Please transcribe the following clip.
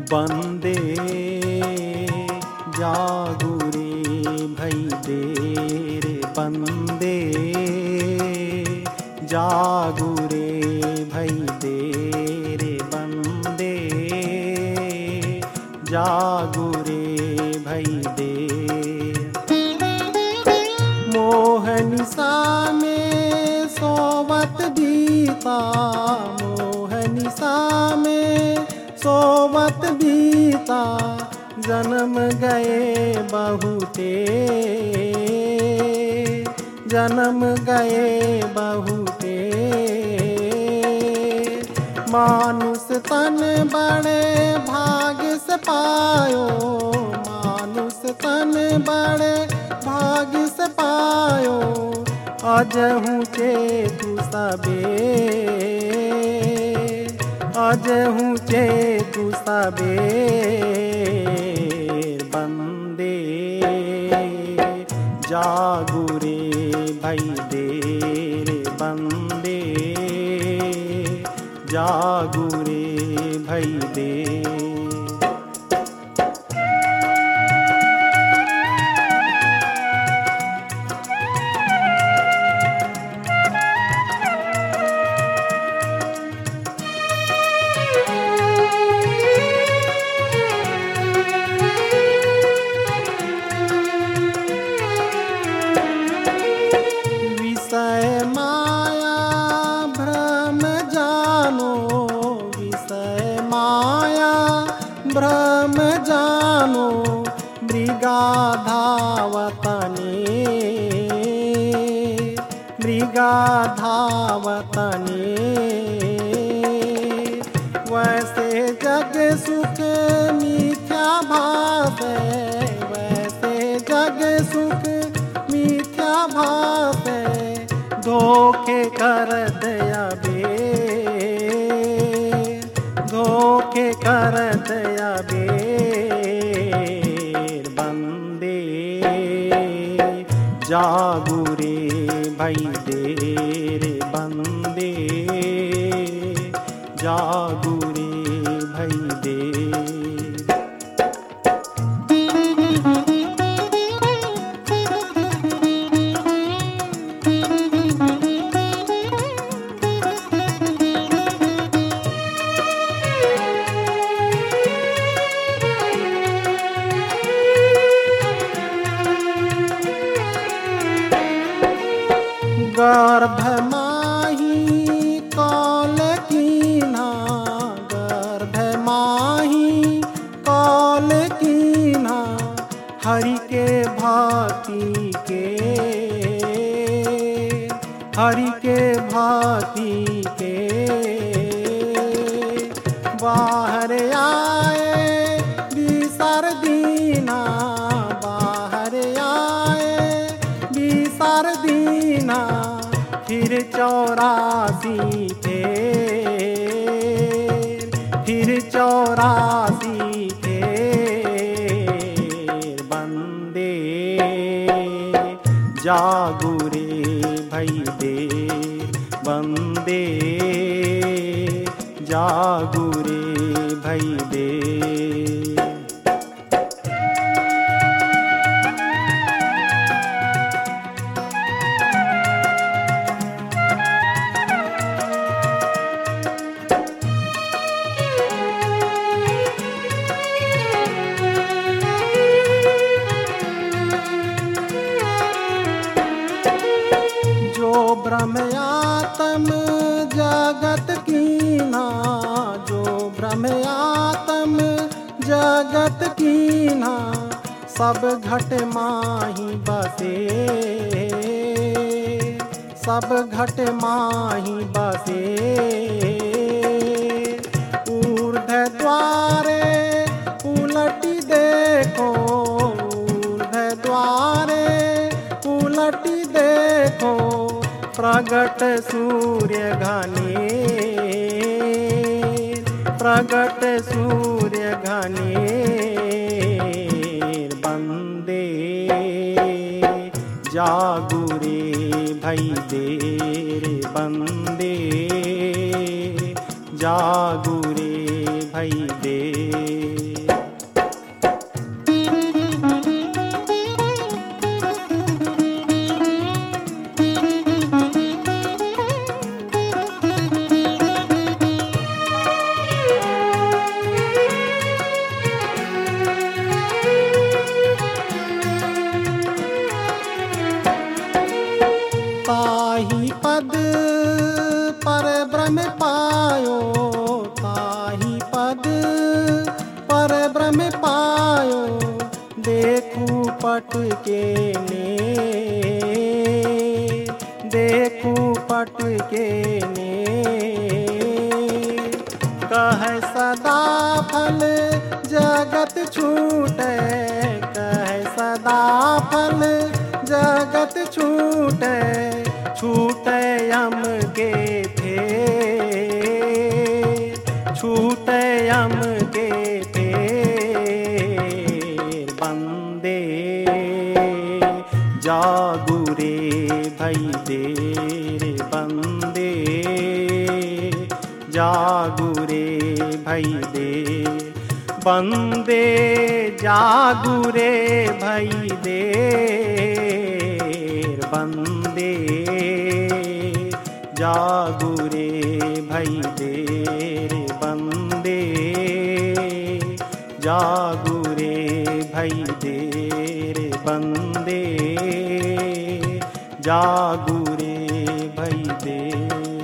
बंदे जागू रे भई दे रे बंदे जागू रे भई दे रे बंदे जागू रे भई दे। मोहनिसा में सोवत बीता मोहनिसा में सोवत बीता जन्म गए बहुते जन्म गए बहुते। मानुष तन बड़े भाग्य से पायो मानुष तन बड़े भाग्य से पायो। अजहू चेतु सबे अजहू चेतु सबे बंदे जागू रे भई दे रे बंदे जागू रे भई दे। विषय माया भ्रम जानो विषय माया भ्रम जानो। मृगा धावतने मृगा धावतने। वैसे जग सुख मिथ्या भावे वैसे जग सुख मिथ्या भावे। धोखे कर दया बे धोखे कर दया बे बंदे जागू रे भई दे रे बंदे जागू रे भई दे। गर्भ माही कौल कीन्हा गर्भ माही कौल कीन्हा। हरि के भांति के हरि के भांति के। बाहर आए बिसर दीना बाहर आए बिसर दीना। फिर 84 थे फिर 84 थे बंदे जागू रे भई दे बंदे जागू रे भई दे। जो ब्रह्मयात्म जगत कीन्हा जो ब्रह्मयात्म जगत कीन्हा। सब घट माही बसे सब घट माही बसे। ऊर्ध्व द्वारे उलटी देखो ऊर्ध्व द्वारे उलटी देखो। प्रगट सूर्य घने प्रगट सूर्य घने बंदे जागू रे भई दे रे बंदे जागू रे भई दे। पद पर ब्रह्म पायो, देखू पट के ने, देखू पट के ने। कह सदा फल जगत छूटे, कह सदा फल जगत छूटे, छूटे यम के फेर, छूटे यम के फेर। बंदे जागू रे भई देर, बंदे जागू रे भई देर, बंदे जागू रे भई देर, बंदे जागू रे भई देर, बंदे जागू रे भई देर, बंदे जागू रे भई देर।